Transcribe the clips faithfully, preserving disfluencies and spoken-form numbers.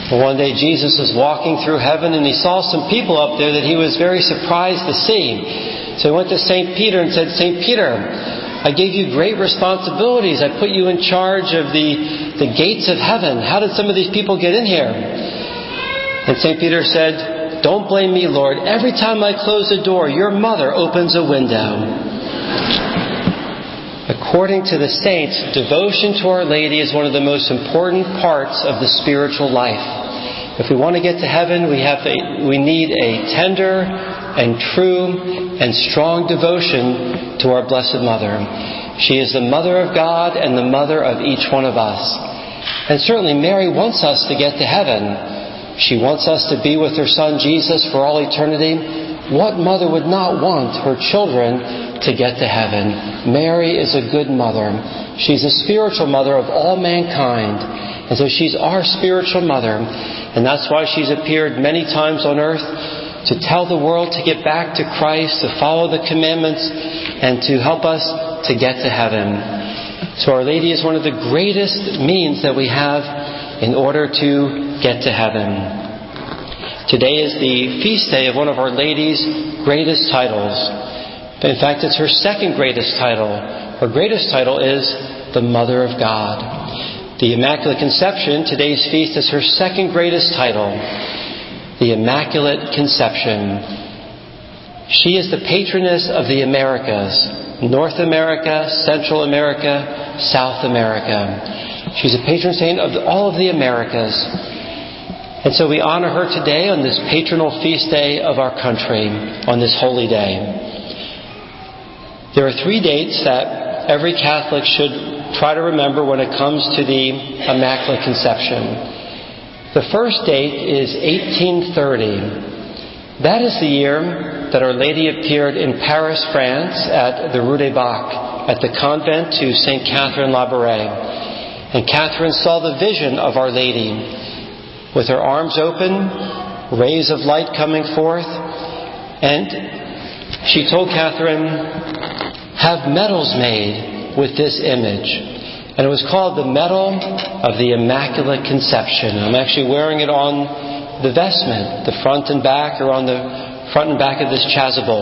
Well, one day Jesus was walking through heaven and he saw some people up there that he was very surprised to see. So he went to Saint Peter and said, Saint Peter, I gave you great responsibilities. I put you in charge of the, the gates of heaven. How did some of these people get in here? And Saint Peter said, don't blame me, Lord. Every time I close a door, your mother opens a window. According to the saints, devotion to Our Lady is one of the most important parts of the spiritual life. If we want to get to heaven, we have to, we need a tender and true and strong devotion to our Blessed Mother. She is the Mother of God and the Mother of each one of us. And certainly Mary wants us to get to heaven. She wants us to be with her Son Jesus for all eternity. What mother would not want her children to get to heaven? Mary is a good mother. She's a spiritual mother of all mankind. And so she's our spiritual mother. And that's why she's appeared many times on earth to tell the world to get back to Christ, to follow the commandments, and to help us to get to heaven. So Our Lady is one of the greatest means that we have in order to get to heaven. Today is the feast day of one of Our Lady's greatest titles. In fact, it's her second greatest title. Her greatest title is the Mother of God. The Immaculate Conception, today's feast, is her second greatest title. The Immaculate Conception. She is the patroness of the Americas. North America, Central America, South America. She's a patron saint of all of the Americas. And so we honor her today on this patronal feast day of our country, on this holy day. There are three dates that every Catholic should try to remember when it comes to the Immaculate Conception. The first date is eighteen thirty. That is the year that Our Lady appeared in Paris, France, at the Rue des Bacs, at the convent to Saint Catherine Labouré. And Catherine saw the vision of Our Lady, with her arms open, rays of light coming forth, and she told Catherine, have medals made with this image. And it was called the Medal of the Immaculate Conception. I'm actually wearing it on the vestment, the front and back, or on the front and back of this chasuble.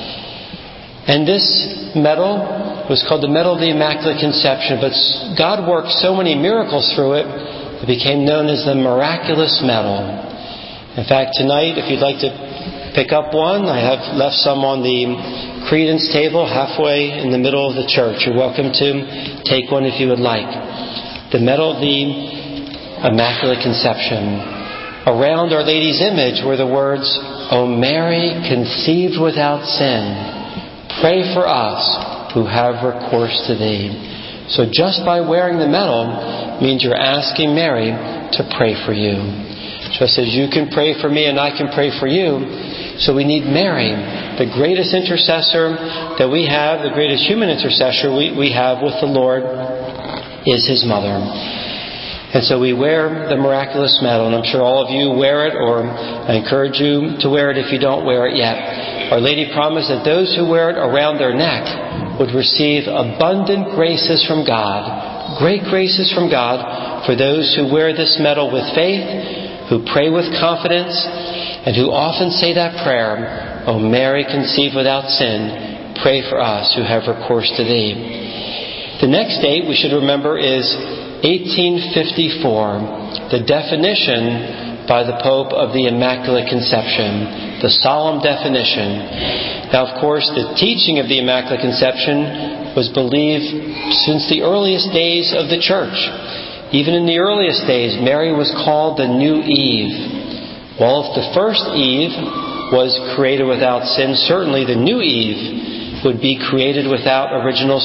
And this medal was called the Medal of the Immaculate Conception, but God worked so many miracles through it, it became known as the Miraculous Medal. In fact, tonight, if you'd like to pick up one, I have left some on the credence table halfway in the middle of the church. You're welcome to take one if you would like. The Medal of the Immaculate Conception. Around Our Lady's image were the words, O Mary, conceived without sin, pray for us who have recourse to Thee. So just by wearing the medal means you're asking Mary to pray for you. Just as you can pray for me and I can pray for you, so we need Mary, the greatest intercessor that we have, the greatest human intercessor we, we have with the Lord is His mother. And so we wear the miraculous medal, and I'm sure all of you wear it, or I encourage you to wear it if you don't wear it yet. Our Lady promised that those who wear it around their neck would receive abundant graces from God, great graces from God for those who wear this medal with faith, who pray with confidence, and who often say that prayer, O Mary, conceived without sin, pray for us who have recourse to Thee. The next date we should remember is eighteen fifty-four, the definition by the Pope of the Immaculate Conception, the solemn definition. Now, of course, the teaching of the Immaculate Conception was believed since the earliest days of the Church. Even in the earliest days, Mary was called the new Eve. Well, if the first Eve was created without sin, certainly the new Eve would be created without original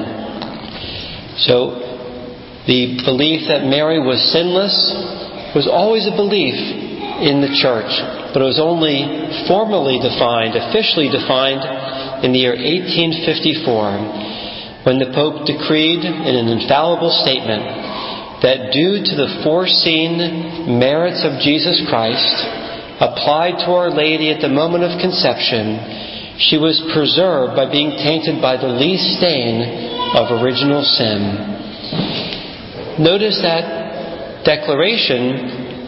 sin. So, the belief that Mary was sinless was always a belief in the Church, but it was only formally defined, officially defined, in the year eighteen fifty-four, when the Pope decreed in an infallible statement that due to the foreseen merits of Jesus Christ, applied to Our Lady at the moment of conception, she was preserved by being tainted by the least stain of original sin. Notice that declaration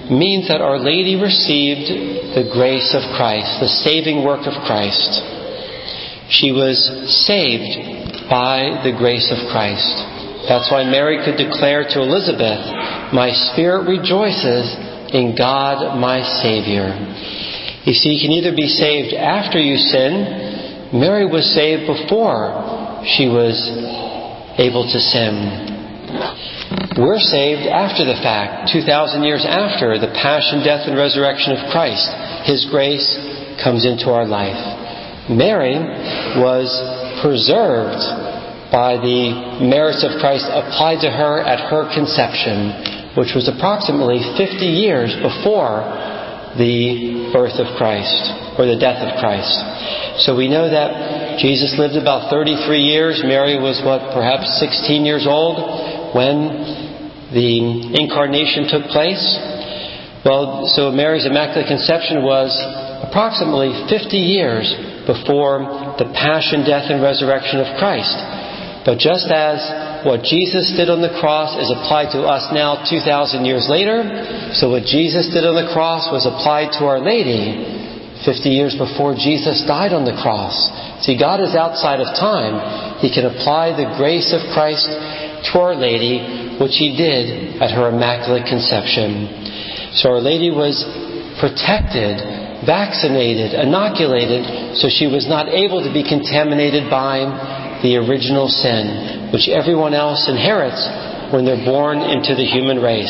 means that Our Lady received the grace of Christ, the saving work of Christ. She was saved by the grace of Christ. That's why Mary could declare to Elizabeth, "My spirit rejoices in God my Savior." You see, you can either be saved after you sin. Mary was saved before she was able to sin. We're saved after the fact, two thousand years after the passion, death, and resurrection of Christ. His grace comes into our life. Mary was preserved by the merits of Christ applied to her at her conception, which was approximately fifty years before the birth of Christ, or the death of Christ. So we know that Jesus lived about thirty-three years. Mary was, what, perhaps sixteen years old when the incarnation took place. Well, so Mary's Immaculate Conception was approximately fifty years before the passion, death, and resurrection of Christ. But just as what Jesus did on the cross is applied to us now two thousand years later, so what Jesus did on the cross was applied to Our Lady fifty years before Jesus died on the cross. See, God is outside of time. He can apply the grace of Christ to Our Lady, which He did at her Immaculate Conception. So Our Lady was protected, vaccinated, inoculated, so she was not able to be contaminated by the original sin, which everyone else inherits when they're born into the human race.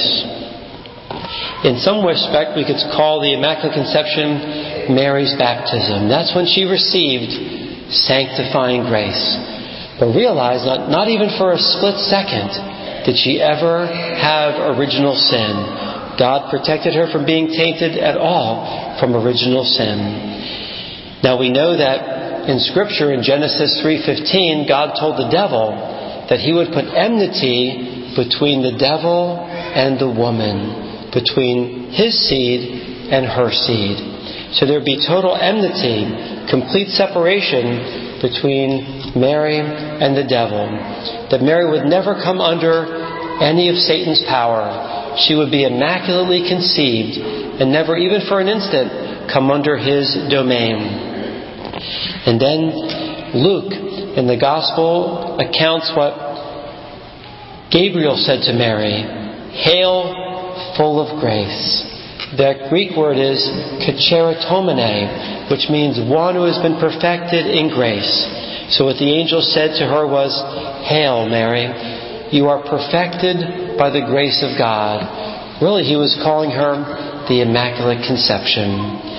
In some respect, we could call the Immaculate Conception Mary's baptism. That's when she received sanctifying grace. But realize, not, not even for a split second did she ever have original sin. God protected her from being tainted at all from original sin. Now we know that in Scripture, in Genesis three fifteen, God told the devil that He would put enmity between the devil and the woman, between his seed and her seed. So there would be total enmity, complete separation between Mary and the devil. That Mary would never come under any of Satan's power. She would be immaculately conceived and never, even for an instant, come under his domain. And then Luke in the Gospel accounts what Gabriel said to Mary, "Hail, full of grace." That Greek word is kacheritomene, which means one who has been perfected in grace. So what the angel said to her was, "Hail, Mary, you are perfected by the grace of God." Really, he was calling her the Immaculate Conception.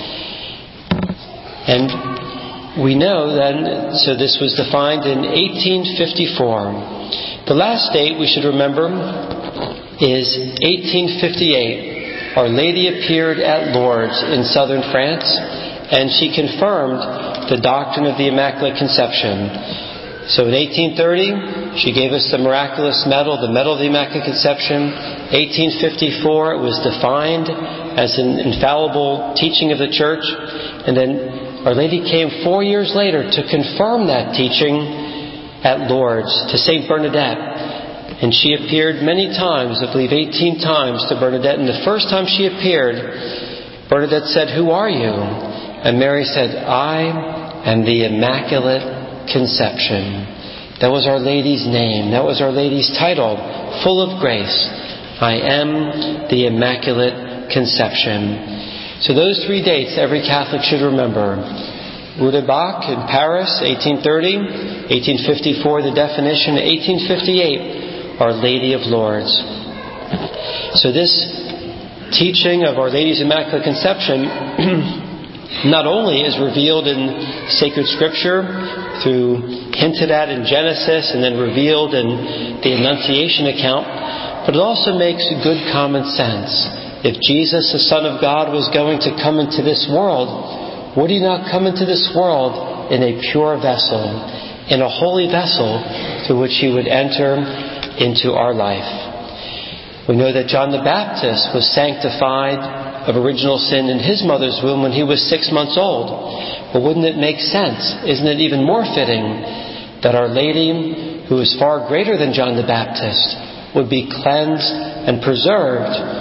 And we know then, so this was defined in eighteen fifty-four. The last date we should remember is eighteen fifty-eight. Our Lady appeared at Lourdes in southern France, and she confirmed the doctrine of the Immaculate Conception. So in eighteen thirty, she gave us the miraculous medal, the medal of the Immaculate Conception. eighteen fifty-four, it was defined as an infallible teaching of the Church. And then Our Lady came four years later to confirm that teaching at Lourdes to Saint Bernadette. And she appeared many times, I believe eighteen times, to Bernadette. And the first time she appeared, Bernadette said, "Who are you?" And Mary said, "I am the Immaculate Conception." That was Our Lady's name. That was Our Lady's title, full of grace. I am the Immaculate Conception. So those three dates every Catholic should remember. Rudebach in Paris, eighteen thirty. eighteen fifty-four, the definition. eighteen fifty-eight, Our Lady of Lourdes. So this teaching of Our Lady's Immaculate Conception not only is revealed in sacred Scripture through hinted at in Genesis and then revealed in the Annunciation account, but it also makes good common sense. If Jesus, the Son of God, was going to come into this world, would He not come into this world in a pure vessel, in a holy vessel through which He would enter into our life? We know that John the Baptist was sanctified of original sin in his mother's womb when he was six months old. But wouldn't it make sense? Isn't it even more fitting that Our Lady, who is far greater than John the Baptist, would be cleansed and preserved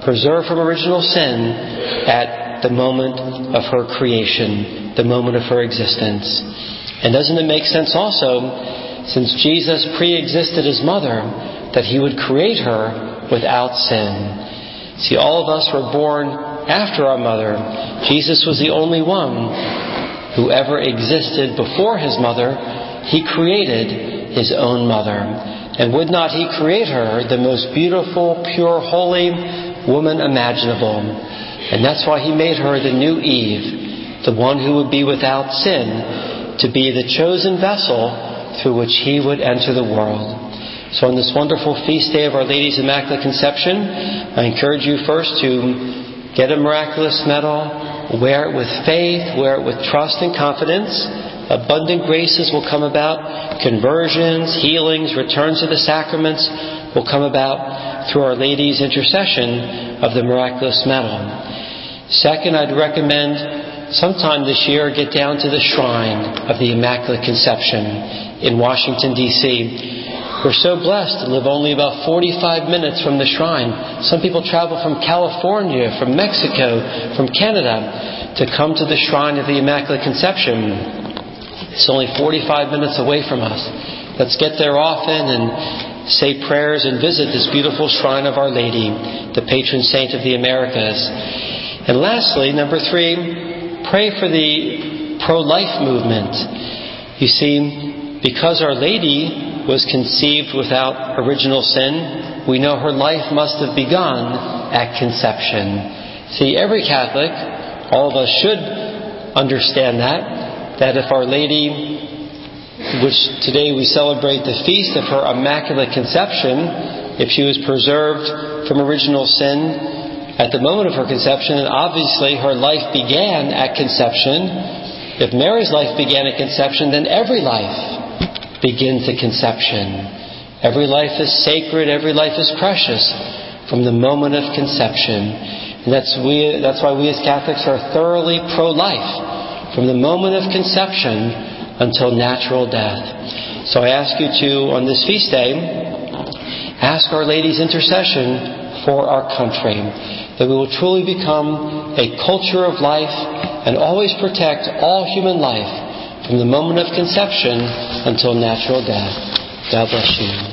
preserved from original sin at the moment of her creation, the moment of her existence. And doesn't it make sense also, since Jesus pre-existed his mother, that he would create her without sin? See, all of us were born after our mother. Jesus was the only one who ever existed before his mother. He created his own mother. And would not he create her the most beautiful, pure, holy woman imaginable? And that's why he made her the new Eve, the one who would be without sin, to be the chosen vessel through which he would enter the world. So on this wonderful feast day of Our Lady's Immaculate Conception, I encourage you first to get a miraculous medal, wear it with faith, wear it with trust and confidence. Abundant graces will come about. Conversions, healings, returns to the sacraments will come about through Our Lady's intercession of the miraculous medal. Second, I'd recommend sometime this year get down to the Shrine of the Immaculate Conception in Washington, D C We're so blessed to live only about forty-five minutes from the shrine. Some people travel from California, from Mexico, from Canada to come to the Shrine of the Immaculate Conception. It's only forty-five minutes away from us. Let's get there often and say prayers and visit this beautiful shrine of Our Lady, the patron saint of the Americas. And lastly, number three, pray for the pro-life movement. You see, because Our Lady was conceived without original sin, we know her life must have begun at conception. See, every Catholic, all of us should understand that, that if Our Lady, which today we celebrate the feast of her Immaculate Conception, if she was preserved from original sin at the moment of her conception, and obviously her life began at conception, if Mary's life began at conception, then every life begins at conception. Every life is sacred, every life is precious from the moment of conception. And that's, we, that's why we as Catholics are thoroughly pro-life, from the moment of conception until natural death. So I ask you to, on this feast day, ask Our Lady's intercession for our country, that we will truly become a culture of life and always protect all human life from the moment of conception until natural death. God bless you.